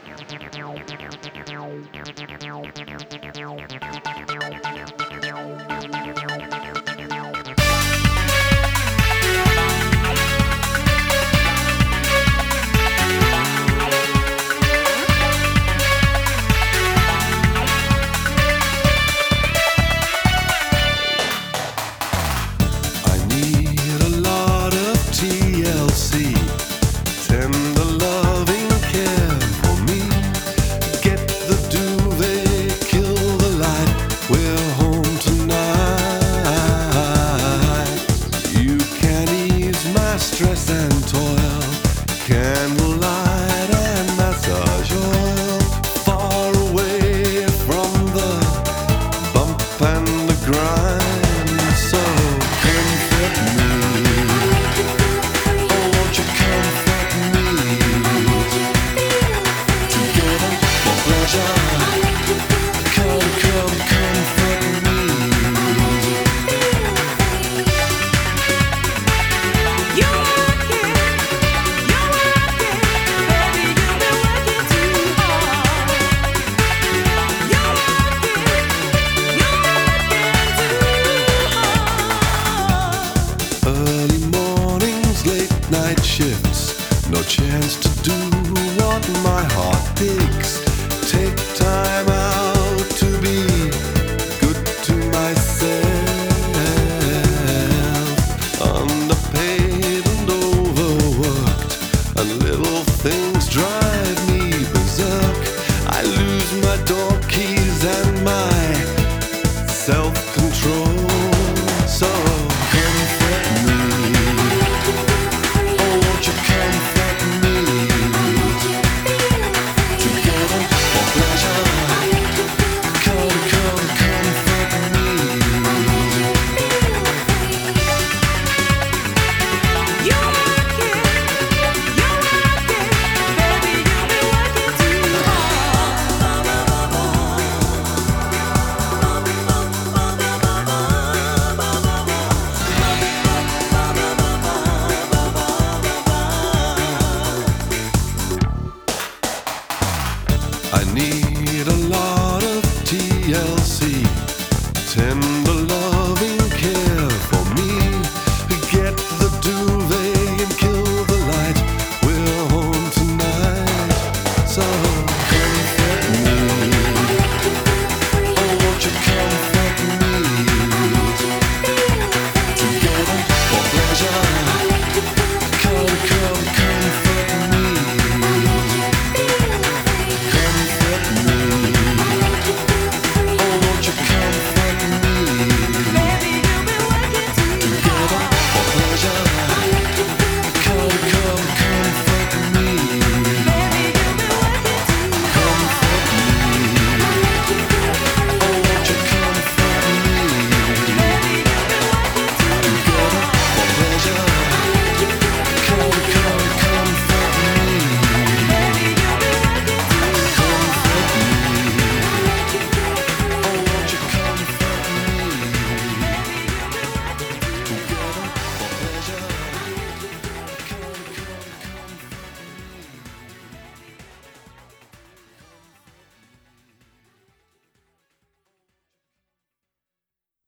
Stress and toil, candlelight and massage oil, far away from the bump and the grind. So comfort me, oh won't you comfort me, together for pleasure, come comfort me. Night shifts, no chance to do what my heart digs. Take time out to be good to myself. Underpaid and overworked, and little things drive me berserk. I lose my door keys and my self-control. So comfort me, I need